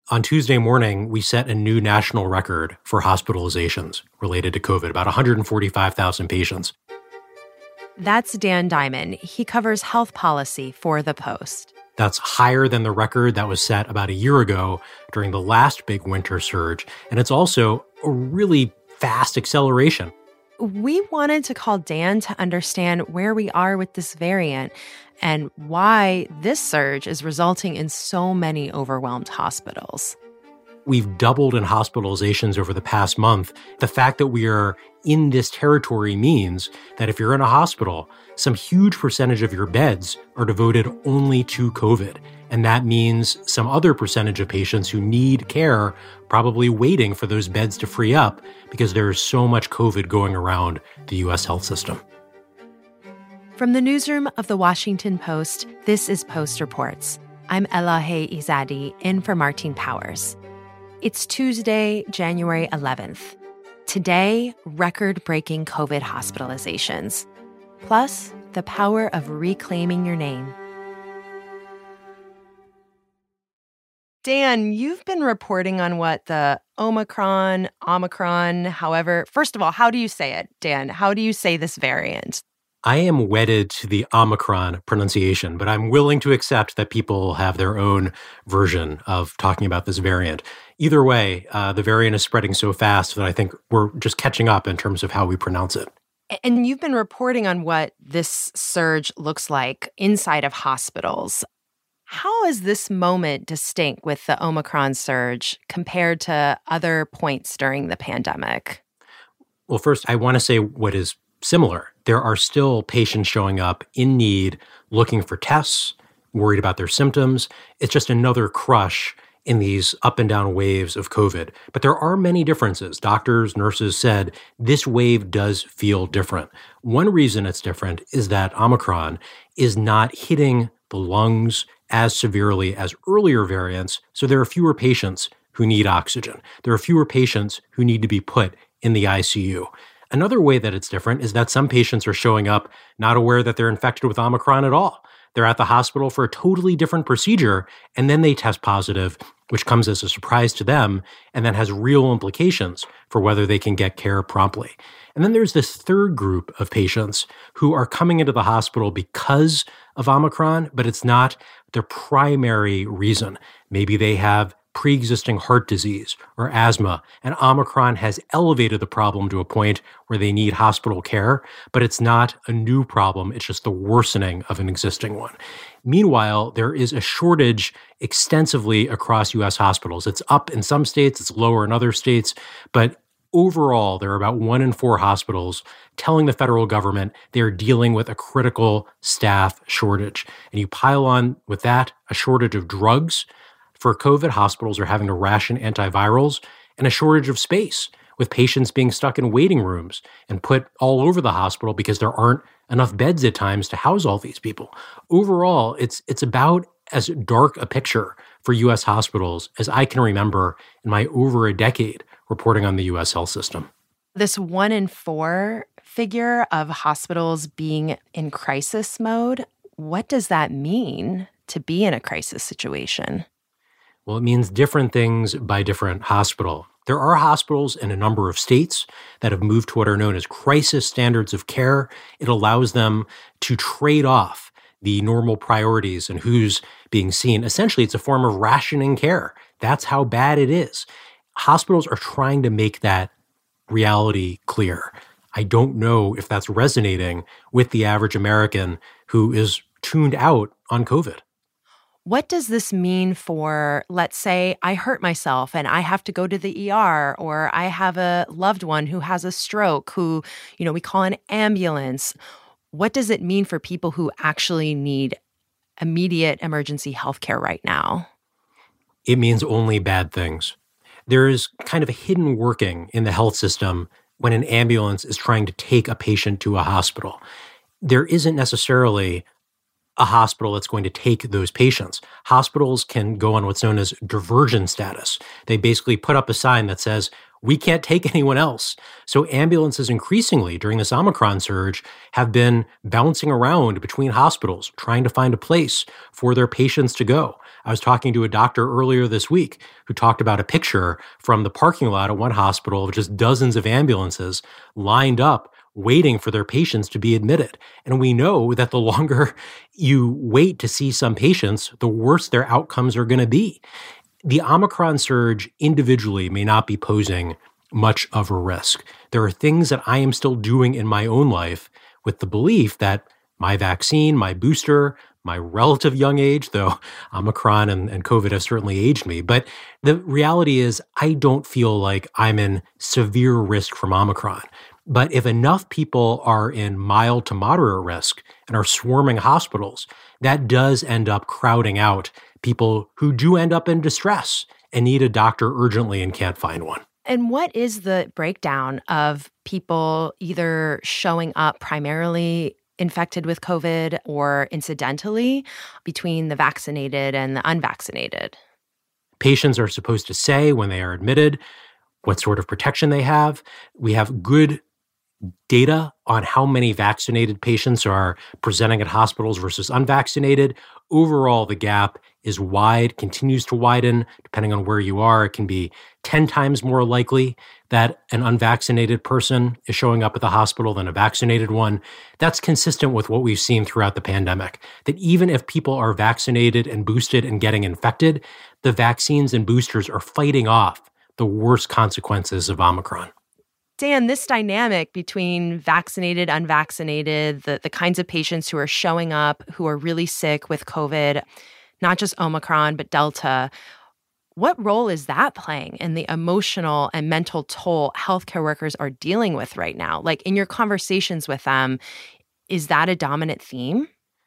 On Tuesday morning, we set a new national record for hospitalizations related to COVID, about 145,000 patients. That's Dan Diamond. He covers health policy for The Post. That's higher than the record that was set about a year ago during the last big winter surge. And it's also a really fast acceleration. We wanted to call Dan to understand where we are with this variant and why this surge is resulting in so many overwhelmed hospitals. We've doubled in hospitalizations over the past month. The fact that we are in this territory means that if you're in a hospital, some huge percentage of your beds are devoted only to COVID. And that means some other percentage of patients who need care probably waiting for those beds to free up because there is so much COVID going around the U.S. health system. From the newsroom of The Washington Post, this is Post Reports. I'm Elahe Izadi, in for Martine Powers. It's Tuesday, January 11th. Today, record-breaking COVID hospitalizations. Plus, the power of reclaiming your name. Dan, you've been reporting on what the Omicron, however, first of all, how do you say it, Dan? How do you say this variant? I am wedded to the Omicron pronunciation, but I'm willing to accept that people have their own version of talking about this variant. Either way, the variant is spreading so fast that I think we're just catching up in terms of how we pronounce it. And you've been reporting on what this surge looks like inside of hospitals. How is this moment distinct with the Omicron surge compared to other points during the pandemic? Well, first, I want to say what is similar. There are still patients showing up in need, looking for tests, worried about their symptoms. It's just another crush in these up and down waves of COVID. But there are many differences. Doctors, nurses said this wave does feel different. One reason it's different is that Omicron is not hitting the lungs as severely as earlier variants, so there are fewer patients who need oxygen. There are fewer patients who need to be put in the ICU. Another way that it's different is that some patients are showing up not aware that they're infected with Omicron at all. They're at the hospital for a totally different procedure, and then they test positive, which comes as a surprise to them, and then has real implications for whether they can get care promptly. And then there's this third group of patients who are coming into the hospital because of Omicron, but it's not their primary reason. Maybe they have pre-existing heart disease or asthma, and Omicron has elevated the problem to a point where they need hospital care, but it's not a new problem. It's just the worsening of an existing one. Meanwhile, there is a shortage extensively across U.S. hospitals. It's up in some states, it's lower in other states, but overall, there are about 1 in 4 hospitals telling the federal government they're dealing with a critical staff shortage. And you pile on with that a shortage of drugs. For COVID, hospitals are having to ration antivirals, and a shortage of space, with patients being stuck in waiting rooms and put all over the hospital because there aren't enough beds at times to house all these people. Overall, it's about as dark a picture for U.S. hospitals as I can remember in my over a decade reporting on the U.S. health system. This 1 in 4 figure of hospitals being in crisis mode, what does that mean to be in a crisis situation? Well, it means different things by different hospital. There are hospitals in a number of states that have moved to what are known as crisis standards of care. It allows them to trade off the normal priorities and who's being seen. Essentially, it's a form of rationing care. That's how bad it is. Hospitals are trying to make that reality clear. I don't know if that's resonating with the average American who is tuned out on COVID. What does this mean for, let's say, I hurt myself and I have to go to the ER, or I have a loved one who has a stroke who, we call an ambulance. What does it mean for people who actually need immediate emergency health care right now? It means only bad things. There is kind of a hidden working in the health system when an ambulance is trying to take a patient to a hospital. There isn't necessarily a hospital that's going to take those patients. Hospitals can go on what's known as diversion status. They basically put up a sign that says, we can't take anyone else. So ambulances increasingly during this Omicron surge have been bouncing around between hospitals, trying to find a place for their patients to go. I was talking to a doctor earlier this week who talked about a picture from the parking lot at one hospital of just dozens of ambulances lined up waiting for their patients to be admitted. And we know that the longer you wait to see some patients, the worse their outcomes are going to be. The Omicron surge individually may not be posing much of a risk. There are things that I am still doing in my own life with the belief that my vaccine, my booster, my relative young age, though Omicron and COVID have certainly aged me. But the reality is I don't feel like I'm in severe risk from Omicron. But if enough people are in mild to moderate risk and are swarming hospitals, that does end up crowding out people who do end up in distress and need a doctor urgently and can't find one. And what is the breakdown of people either showing up primarily infected with COVID or incidentally between the vaccinated and the unvaccinated? Patients are supposed to say when they are admitted what sort of protection they have. We have good data on how many vaccinated patients are presenting at hospitals versus unvaccinated. Overall, the gap is wide, continues to widen. Depending on where you are, it can be 10 times more likely that an unvaccinated person is showing up at the hospital than a vaccinated one. That's consistent with what we've seen throughout the pandemic, that even if people are vaccinated and boosted and getting infected, the vaccines and boosters are fighting off the worst consequences of Omicron. Dan, this dynamic between vaccinated, unvaccinated, the kinds of patients who are showing up, who are really sick with COVID, not just Omicron, but Delta, what role is that playing in the emotional and mental toll healthcare workers are dealing with right now? Like in your conversations with them, is that a dominant theme?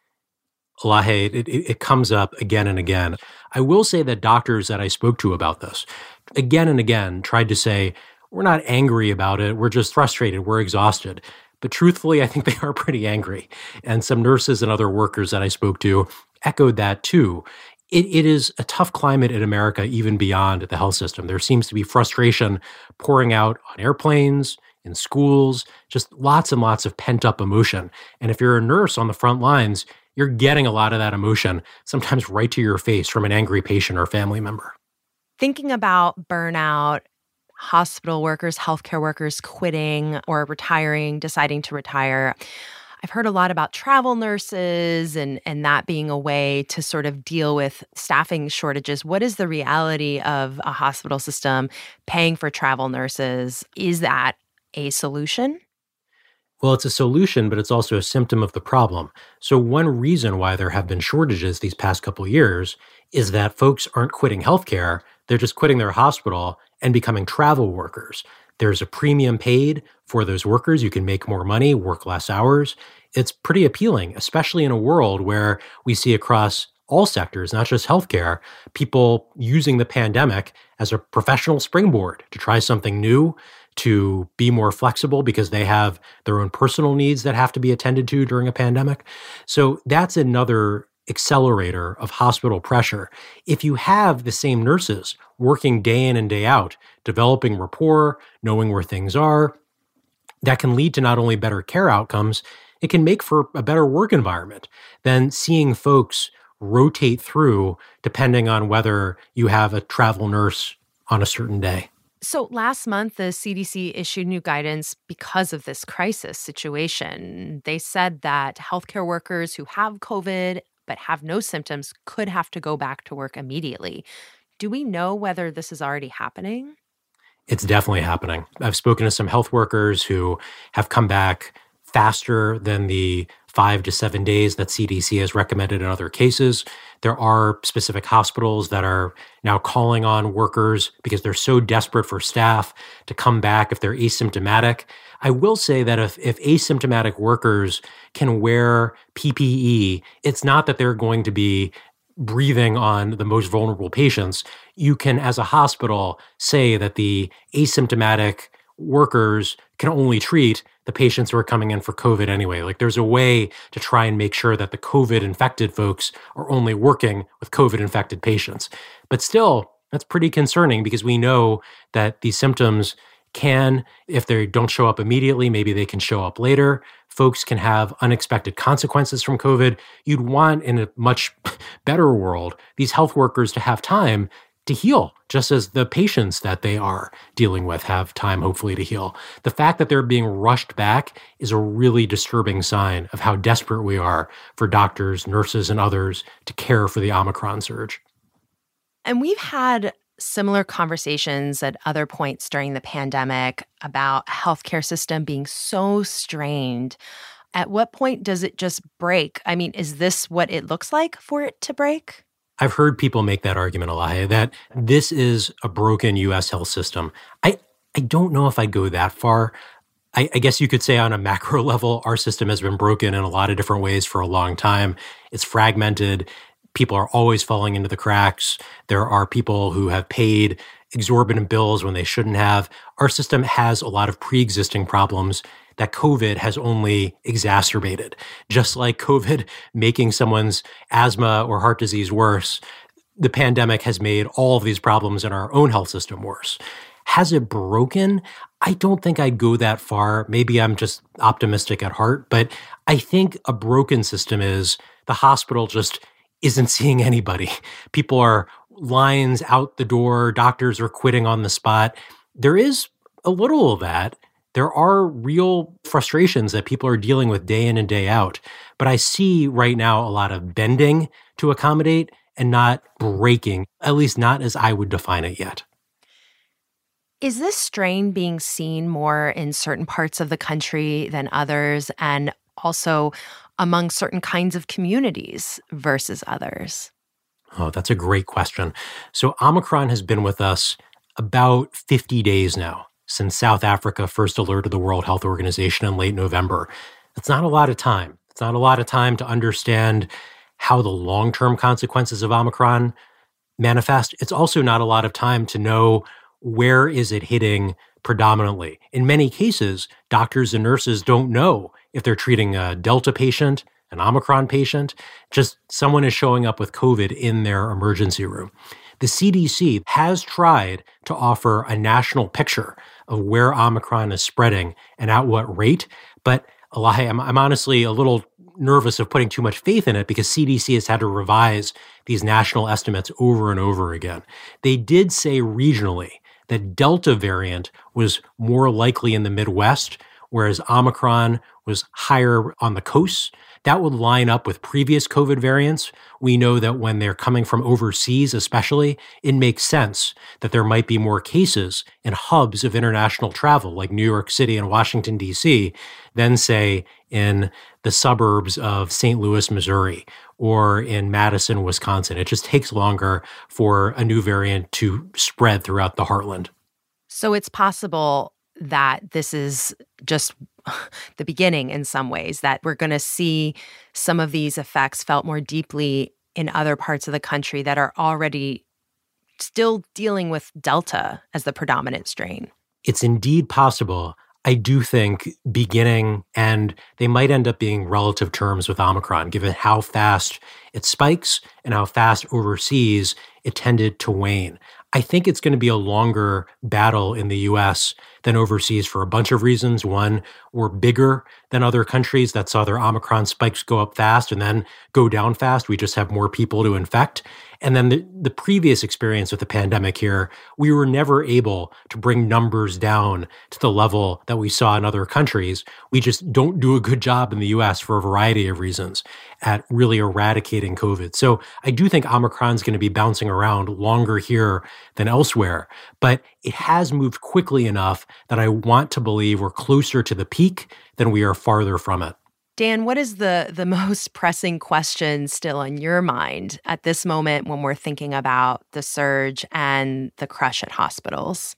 Elahe, it comes up again and again. I will say that doctors that I spoke to about this, again and again, tried to say, we're not angry about it. We're just frustrated. We're exhausted. But truthfully, I think they are pretty angry. And some nurses and other workers that I spoke to echoed that too. It is a tough climate in America, even beyond the health system. There seems to be frustration pouring out on airplanes, in schools, just lots and lots of pent-up emotion. And if you're a nurse on the front lines, you're getting a lot of that emotion, sometimes right to your face from an angry patient or family member. Thinking about burnout, hospital workers, healthcare workers quitting or retiring, deciding to retire. I've heard a lot about travel nurses and that being a way to sort of deal with staffing shortages. What is the reality of a hospital system paying for travel nurses? Is that a solution? Well, it's a solution, but it's also a symptom of the problem. So one reason why there have been shortages these past couple of years is that folks aren't quitting healthcare. They're just quitting their hospital and becoming travel workers. There's a premium paid for those workers. You can make more money, work less hours. It's pretty appealing, especially in a world where we see across all sectors, not just healthcare, people using the pandemic as a professional springboard to try something new, to be more flexible because they have their own personal needs that have to be attended to during a pandemic. So that's another accelerator of hospital pressure. If you have the same nurses working day in and day out, developing rapport, knowing where things are, that can lead to not only better care outcomes, it can make for a better work environment than seeing folks rotate through depending on whether you have a travel nurse on a certain day. So last month, the CDC issued new guidance because of this crisis situation. They said that healthcare workers who have COVID but have no symptoms could have to go back to work immediately. Do we know whether this is already happening? It's definitely happening. I've spoken to some health workers who have come back faster than the 5 to 7 days that CDC has recommended in other cases. There are specific hospitals that are now calling on workers because they're so desperate for staff to come back if they're asymptomatic. I will say that if asymptomatic workers can wear PPE, it's not that they're going to be breathing on the most vulnerable patients. You can, as a hospital, say that the asymptomatic workers can only treat the patients who are coming in for COVID anyway. Like there's a way to try and make sure that the COVID infected folks are only working with COVID infected patients. But still, that's pretty concerning because we know that these symptoms can, if they don't show up immediately, maybe they can show up later. Folks can have unexpected consequences from COVID. You'd want, in a much better world, these health workers to have time to heal, just as the patients that they are dealing with have time, hopefully, to heal. The fact that they're being rushed back is a really disturbing sign of how desperate we are for doctors, nurses, and others to care for the Omicron surge. And we've had similar conversations at other points during the pandemic about healthcare system being so strained. At what point does it just break? I mean, is this what it looks like for it to break? I've heard people make that argument, Elahe, that this is a broken U.S. health system. I don't know if I'd go that far. I guess you could say on a macro level, our system has been broken in a lot of different ways for a long time. It's fragmented. People are always falling into the cracks. There are people who have paid exorbitant bills when they shouldn't have. Our system has a lot of pre-existing problems that COVID has only exacerbated. Just like COVID making someone's asthma or heart disease worse, the pandemic has made all of these problems in our own health system worse. Has it broken? I don't think I'd go that far. Maybe I'm just optimistic at heart, but I think a broken system is the hospital just isn't seeing anybody. People are lines out the door. Doctors are quitting on the spot. There is a little of that. There are real frustrations that people are dealing with day in and day out. But I see right now a lot of bending to accommodate and not breaking, at least not as I would define it yet. Is this strain being seen more in certain parts of the country than others, and also among certain kinds of communities versus others? Oh, that's a great question. So Omicron has been with us about 50 days now, since South Africa first alerted the World Health Organization in late November. That's not a lot of time. It's not a lot of time to understand how the long-term consequences of Omicron manifest. It's also not a lot of time to know where is it hitting predominantly. In many cases, doctors and nurses don't know if they're treating a Delta patient, an Omicron patient, just someone is showing up with COVID in their emergency room. The CDC has tried to offer a national picture of where Omicron is spreading and at what rate. But Elahe, I'm honestly a little nervous of putting too much faith in it because CDC has had to revise these national estimates over and over again. They did say regionally that Delta variant was more likely in the Midwest, whereas Omicron was higher on the coasts. That would line up with previous COVID variants. We know that when they're coming from overseas, especially, it makes sense that there might be more cases in hubs of international travel, like New York City and Washington, D.C., than, say, in the suburbs of St. Louis, Missouri, or in Madison, Wisconsin. It just takes longer for a new variant to spread throughout the heartland. So it's possible that this is just the beginning in some ways, that we're going to see some of these effects felt more deeply in other parts of the country that are already still dealing with Delta as the predominant strain. It's indeed possible. I do think beginning, and they might end up being relative terms with Omicron, given how fast it spikes and how fast overseas it tended to wane. I think it's going to be a longer battle in the U.S. than overseas for a bunch of reasons. One, we're bigger than other countries that saw their Omicron spikes go up fast and then go down fast. We just have more people to infect. And then the previous experience with the pandemic here, we were never able to bring numbers down to the level that we saw in other countries. We just don't do a good job in the U.S. for a variety of reasons at really eradicating COVID. So I do think Omicron's going to be bouncing around longer here than elsewhere, but it has moved quickly enough that I want to believe we're closer to the peak than we are farther from it. Dan, what is the most pressing question still on your mind at this moment when we're thinking about the surge and the crush at hospitals?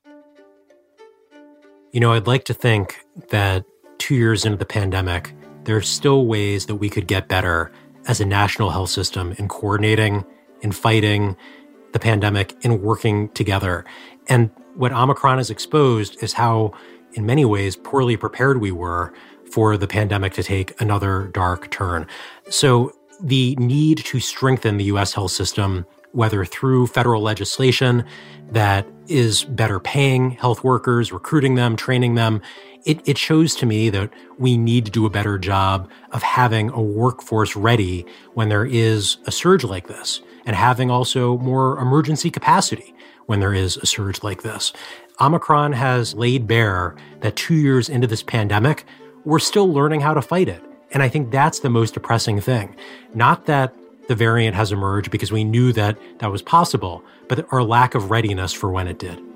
You know, I'd like to think that 2 years into the pandemic, there are still ways that we could get better as a national health system in coordinating, in fighting the pandemic, in working together. And what Omicron has exposed is how in many ways, poorly prepared we were for the pandemic to take another dark turn. So the need to strengthen the U.S. health system, whether through federal legislation that is better paying health workers, recruiting them, training them, it shows to me that we need to do a better job of having a workforce ready when there is a surge like this, and having also more emergency capacity when there is a surge like this. Omicron has laid bare that 2 years into this pandemic, we're still learning how to fight it. And I think that's the most depressing thing. Not that the variant has emerged because we knew that that was possible, but our lack of readiness for when it did.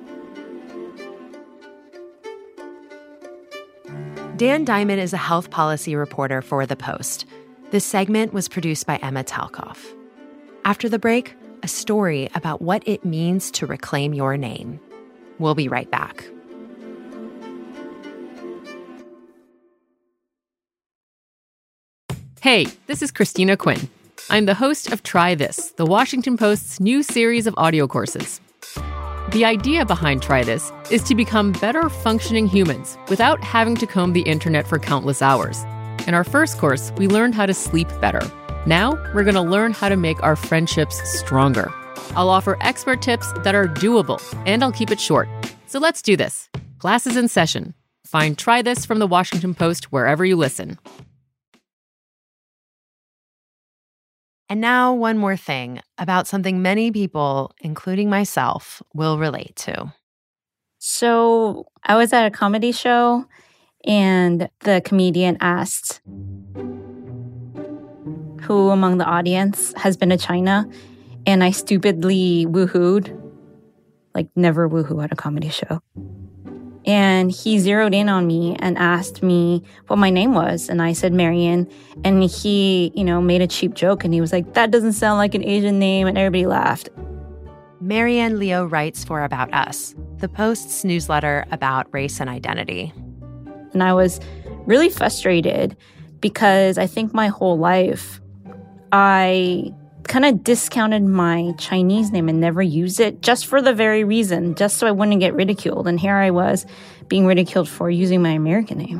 Dan Diamond is a health policy reporter for The Post. This segment was produced by Emma Talkoff. After the break, a story about what it means to reclaim your name. We'll be right back. Hey, this is Christina Quinn. I'm the host of Try This, the Washington Post's new series of audio courses. The idea behind Try This is to become better functioning humans without having to comb the internet for countless hours. In our first course, we learned how to sleep better. Now, we're going to learn how to make our friendships stronger. I'll offer expert tips that are doable, and I'll keep it short. So let's do this. Class is in session. Find Try This from the Washington Post wherever you listen. And now one more thing about something many people, including myself, will relate to. So I was at a comedy show and the comedian asked who among the audience has been to China, and I stupidly woohooed, like never woohoo at a comedy show. And he zeroed in on me and asked me what my name was. And I said Marian. And he, made a cheap joke. And he was like, that doesn't sound like an Asian name. And everybody laughed. Marianne Leo writes for About Us, the Post's newsletter about race and identity. And I was really frustrated because I think my whole life I kind of discounted my Chinese name and never used it just for the very reason, just so I wouldn't get ridiculed. And here I was being ridiculed for using my American name.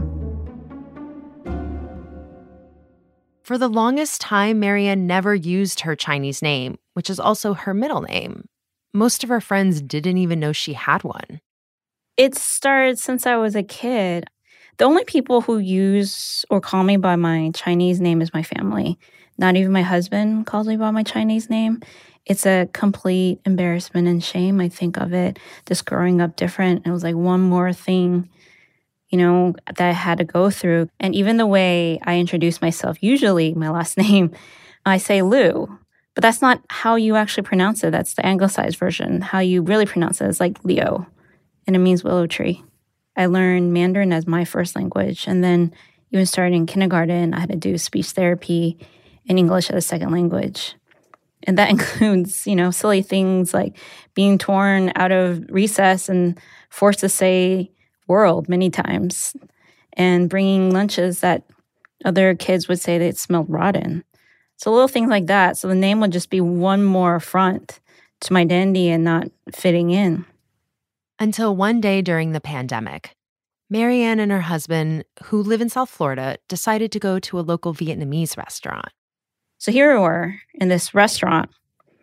For the longest time, Marianne never used her Chinese name, which is also her middle name. Most of her friends didn't even know she had one. It started since I was a kid. The only people who use or call me by my Chinese name is my family. Not even my husband calls me by my Chinese name. It's a complete embarrassment and shame. I think of it just growing up different. It was like one more thing, that I had to go through. And even the way I introduce myself, usually my last name, I say Lou. But that's not how you actually pronounce it. That's the anglicized version. How you really pronounce it is like Leo, and it means willow tree. I learned Mandarin as my first language. And then even starting in kindergarten, I had to do speech therapy and English as a second language. And that includes, silly things like being torn out of recess and forced to say world many times, and bringing lunches that other kids would say that smelled rotten. So little things like that. So the name would just be one more affront to my identity and not fitting in. Until one day during the pandemic, Marianne and her husband, who live in South Florida, decided to go to a local Vietnamese restaurant. So here we were in this restaurant,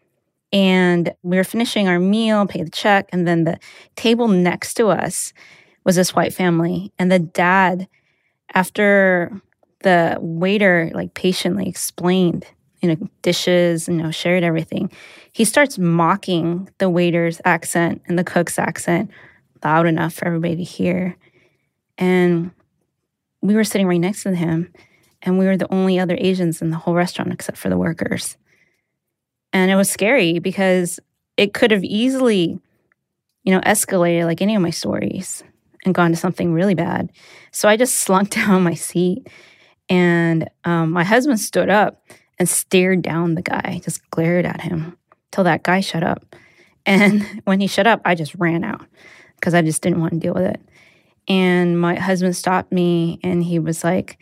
and we were finishing our meal, paid the check, and then the table next to us was this white family. And the dad, after the waiter patiently explained, dishes, shared everything, he starts mocking the waiter's accent and the cook's accent loud enough for everybody to hear. And we were sitting right next to him, and we were the only other Asians in the whole restaurant except for the workers. And it was scary because it could have easily, escalated like any of my stories and gone to something really bad. So I just slunk down my seat, and my husband stood up and stared down the guy, just glared at him till that guy shut up. And when he shut up, I just ran out because I just didn't want to deal with it. And my husband stopped me, and he was like,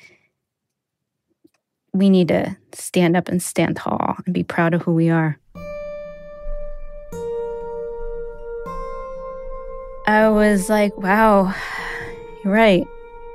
we need to stand up and stand tall and be proud of who we are. I was like, wow, You're right.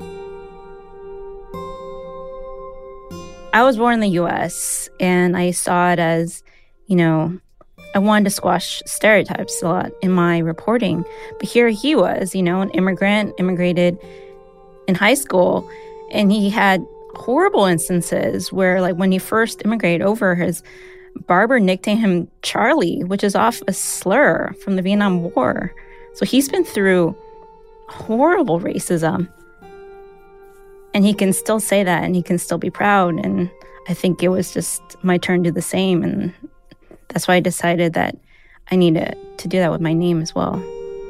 I was born in the U.S., and I saw it as, I wanted to squash stereotypes a lot in my reporting. But here he was, an immigrant, immigrated in high school, and he had horrible instances where, like, when he first immigrated over, his barber nicknamed him Charlie, which is off a slur from the Vietnam War. So he's been through horrible racism. And he can still say that, and he can still be proud. And I think it was just my turn to do the same. And that's why I decided that I needed to do that with my name as well.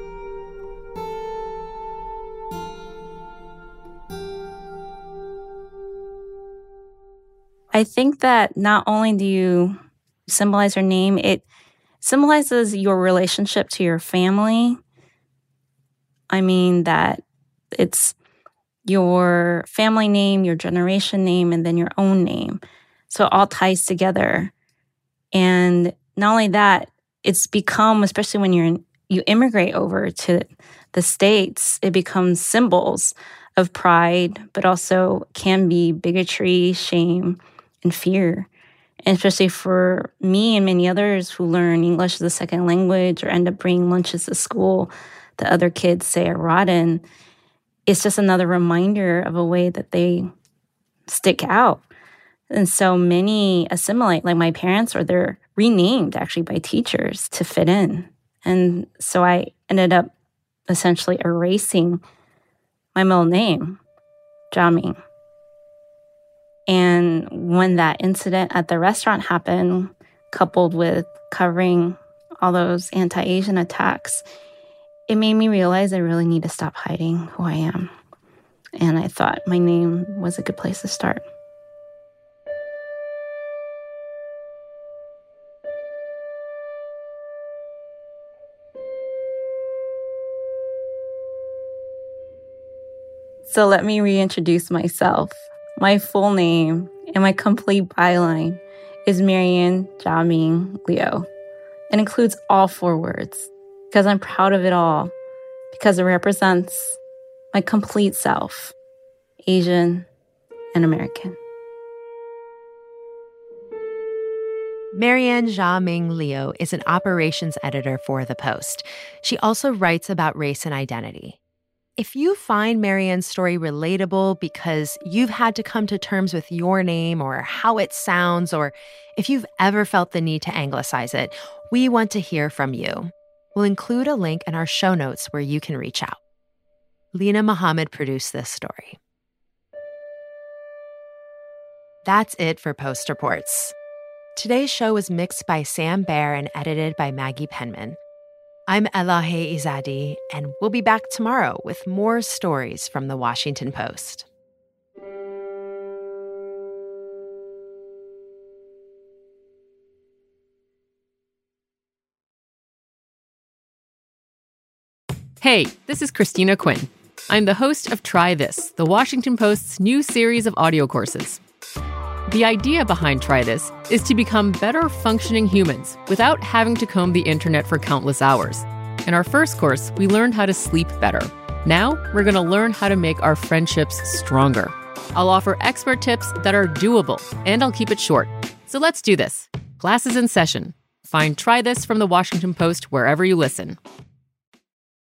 I think that not only do you symbolize your name, it symbolizes your relationship to your family. I mean that it's your family name, your generation name, and then your own name. So it all ties together. And not only that, it's become, especially when you immigrate over to the States, it becomes symbols of pride, but also can be bigotry, shame, and fear. And especially for me and many others who learn English as a second language or end up bringing lunches to school that other kids say are rotten, it's just another reminder of a way that they stick out. And so many assimilate, like my parents, or they're renamed actually by teachers to fit in. And so I ended up essentially erasing my middle name, Jiaming. And when that incident at the restaurant happened, coupled with covering all those anti-Asian attacks, it made me realize I really need to stop hiding who I am. And I thought my name was a good place to start. So let me reintroduce myself. My full name and my complete byline is Marianne Jiaming Liu. It includes all 4 words because I'm proud of it all, because it represents my complete self, Asian and American. Marianne Jiaming Liu is an operations editor for The Post. She also writes about race and identity. If you find Marianne's story relatable because you've had to come to terms with your name or how it sounds, or if you've ever felt the need to anglicize it, we want to hear from you. We'll include a link in our show notes where you can reach out. Lena Mohammed produced this story. That's it for Post Reports. Today's show was mixed by Sam Baer and edited by Maggie Penman. I'm Elahe Izadi, and we'll be back tomorrow with more stories from The Washington Post. Hey, this is Christina Quinn. I'm the host of Try This, The Washington Post's new series of audio courses. The idea behind Try This is to become better functioning humans without having to comb the internet for countless hours. In our first course, we learned how to sleep better. Now, we're going to learn how to make our friendships stronger. I'll offer expert tips that are doable, and I'll keep it short. So let's do this. Class is in session. Find Try This from The Washington Post wherever you listen.